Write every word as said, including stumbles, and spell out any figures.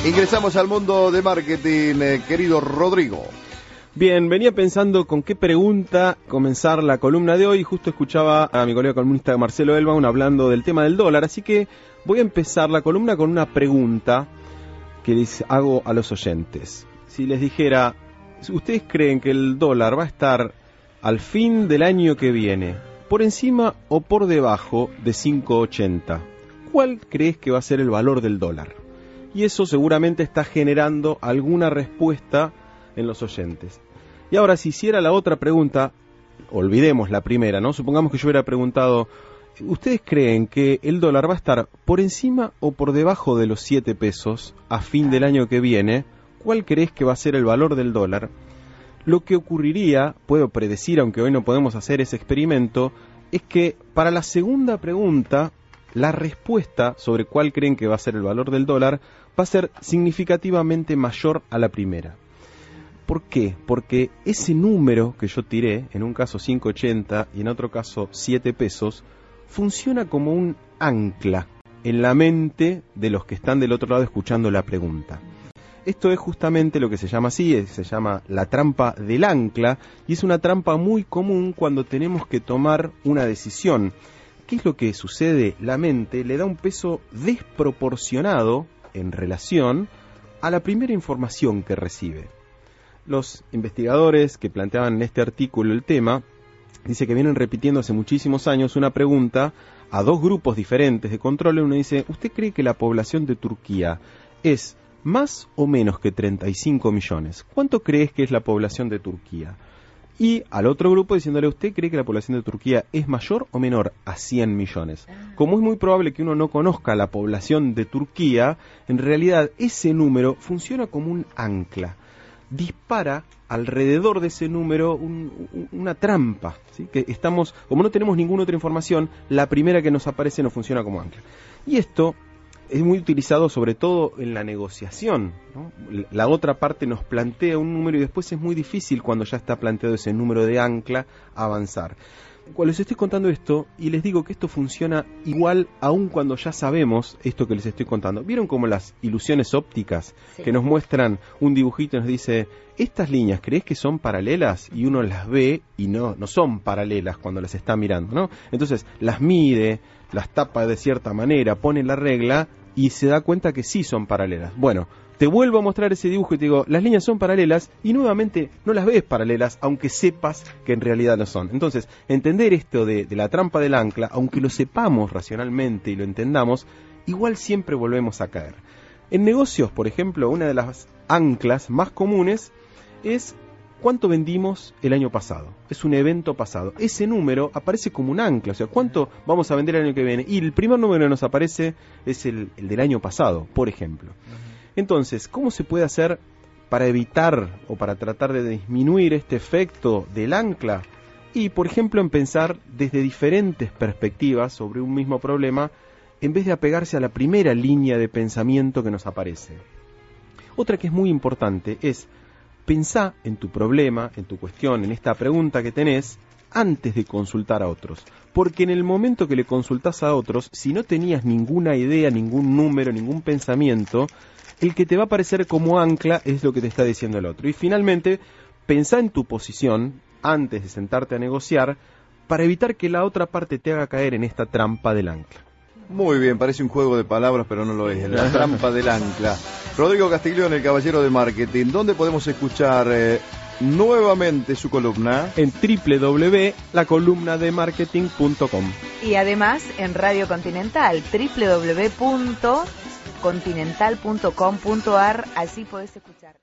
Ingresamos al mundo de marketing, eh, querido Rodrigo. Bien, venía pensando con qué pregunta comenzar la columna de hoy y justo escuchaba a mi colega columnista Marcelo Elbaum hablando del tema del dólar, así que voy a empezar la columna con una pregunta que les hago a los oyentes. Si les dijera, ¿ustedes creen que el dólar va a estar al fin del año que viene por encima o por debajo de cinco ochenta? ¿Cuál crees que va a ser el valor del dólar? Y eso seguramente está generando alguna respuesta en los oyentes. Y ahora, si hiciera la otra pregunta, olvidemos la primera, ¿no? Supongamos que yo hubiera preguntado, ¿ustedes creen que el dólar va a estar por encima o por debajo de los siete pesos a fin del año que viene? ¿Cuál crees que va a ser el valor del dólar? Lo que ocurriría, puedo predecir, aunque hoy no podemos hacer ese experimento, es que para la segunda pregunta, la respuesta sobre cuál creen que va a ser el valor del dólar va a ser significativamente mayor a la primera. ¿Por qué? Porque ese número que yo tiré, en un caso cinco ochenta y en otro caso siete pesos, funciona como un ancla en la mente de los que están del otro lado escuchando la pregunta. Esto es justamente lo que se llama así, se llama la trampa del ancla, y es una trampa muy común cuando tenemos que tomar una decisión. ¿Qué es lo que sucede? La mente le da un peso desproporcionado en relación a la primera información que recibe. Los investigadores que planteaban en este artículo el tema, dice que vienen repitiendo hace muchísimos años una pregunta a dos grupos diferentes de control. Uno dice, ¿usted cree que la población de Turquía es más o menos que treinta y cinco millones? ¿Cuánto crees que es la población de Turquía? Y al otro grupo diciéndole, ¿usted cree que la población de Turquía es mayor o menor a cien millones? Como es muy probable que uno no conozca la población de Turquía, en realidad ese número funciona como un ancla. Dispara alrededor de ese número un, un, una trampa, ¿sí? Que estamos, como no tenemos ninguna otra información, la primera que nos aparece nos funciona como ancla. Y esto es muy utilizado sobre todo en la negociación, ¿no? La otra parte nos plantea un número y después es muy difícil cuando ya está planteado ese número de ancla avanzar. Cuando les estoy contando esto y les digo que esto funciona igual aun cuando ya sabemos esto que les estoy contando. ¿Vieron como las ilusiones ópticas? Sí. Que nos muestran un dibujito y nos dice, estas líneas, ¿crees que son paralelas? Y uno las ve y no, no son paralelas cuando las está mirando, ¿no? Entonces las mide, las tapa de cierta manera, pone la regla y se da cuenta que sí son paralelas. Bueno, te vuelvo a mostrar ese dibujo y te digo, las líneas son paralelas y nuevamente no las ves paralelas, aunque sepas que en realidad no son. Entonces, entender esto de, de la trampa del ancla, aunque lo sepamos racionalmente y lo entendamos, igual siempre volvemos a caer. En negocios, por ejemplo, una de las anclas más comunes es cuánto vendimos el año pasado. Es un evento pasado. Ese número aparece como un ancla, o sea, cuánto vamos a vender el año que viene. Y el primer número que nos aparece es el, el del año pasado, por ejemplo. Entonces, ¿cómo se puede hacer para evitar o para tratar de disminuir este efecto del ancla? Y, por ejemplo, en pensar desde diferentes perspectivas sobre un mismo problema, en vez de apegarse a la primera línea de pensamiento que nos aparece. Otra que es muy importante es pensá en tu problema, en tu cuestión, en esta pregunta que tenés, antes de consultar a otros. Porque en el momento que le consultás a otros, si no tenías ninguna idea, ningún número, ningún pensamiento, el que te va a aparecer como ancla es lo que te está diciendo el otro. Y finalmente, pensá en tu posición antes de sentarte a negociar para evitar que la otra parte te haga caer en esta trampa del ancla. Muy bien, parece un juego de palabras, pero no lo es. La trampa del ancla. Rodrigo Castiglione, el caballero de marketing. ¿Dónde podemos escuchar eh, nuevamente su columna? En doble u doble u doble u punto la columna de marketing punto com. Y además en Radio Continental, doble u doble u doble u punto continental punto com punto a r, así podés escuchar.